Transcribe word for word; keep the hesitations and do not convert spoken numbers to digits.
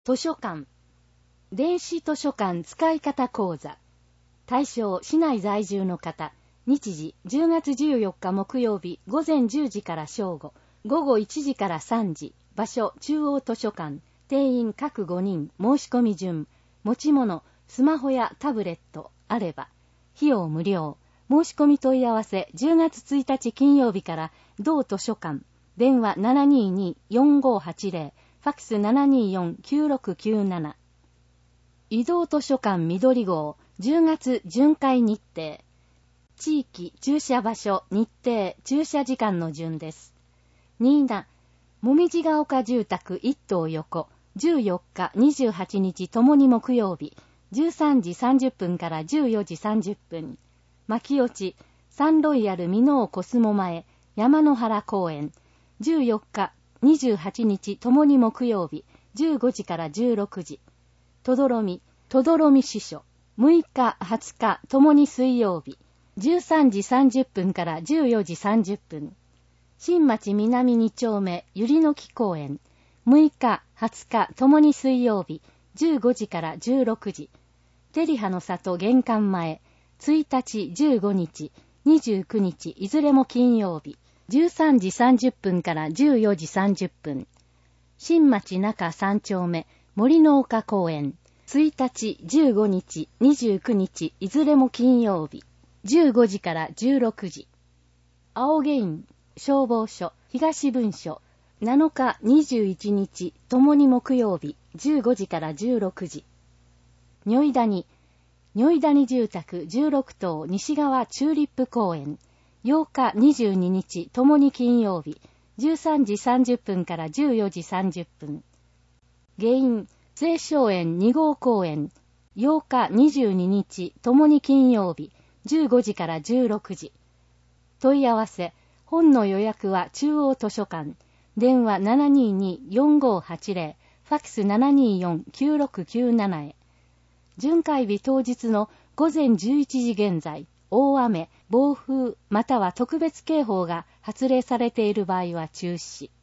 図書館。電子図書館使い方講座。対象、市内在住の方。日時、じゅうがつじゅうよっか木曜日、午前じゅうじから正午、午後いちじからさんじ。場所、中央図書館。定員各ごにん。申し込み順。持ち物、スマホやタブレット、あれば。費用無料。申し込み問い合わせ、じゅうがつついたち金曜日から、同図書館。電話 ななにーにーよんごはちぜろ。ファックス ななにーよんきゅうろくきゅうなな。移動図書館緑号、じゅうがつ巡回日程。地域、駐車場所、日程、駐車時間の順です。新名、もみじが丘住宅一棟横、じゅうよっか、にじゅうはちにちともに木曜日、じゅうさんじさんじゅっぷんからじゅうよじさんじゅっぷん。牧落ち、サンロイヤルミノーコスモ前、山の原公園、じゅうよっか、にじゅうはちにちともに木曜日、じゅうごじからじゅうろくじ。とどろみ、とどろみ支所、むいか、はつかともに水曜日、じゅうさんじさんじゅっぷんからじゅうよじさんじゅっぷん。新町南に丁目、ゆりの木公園、むいか、はつかともに水曜日、じゅうごじからじゅうろくじ。テリハの里玄関前、ついたちじゅうごにち、にじゅうくにちいずれも金曜日、じゅうさんじさんじゅっぷんからじゅうよじさんじゅっぷん。新町中さん丁目、森の丘公園、ついたちじゅうごにち、にじゅうくにちいずれも金曜日、じゅうごじからじゅうろくじ。青ゲイン、消防署、東分署、なのかにじゅういちにちともに木曜日、じゅうごじからじゅうろくじ。如意谷、如意谷住宅じゅうろくとう西側チューリップ公園、ようかにじゅうににちともに金曜日、じゅうさんじさんじゅっぷんからじゅうよじさんじゅっぷん。下院、青松園にごう公園、ようかにじゅうににちともに金曜日、じゅうごじからじゅうろくじ。問い合わせ、本の予約は中央図書館、電話 ななにーにーよんごはちぜろ、ファックス ななにーよんきゅうろくきゅうなな へ。巡回日当日の午前じゅういちじ現在、大雨、暴風または特別警報が発令されている場合は中止。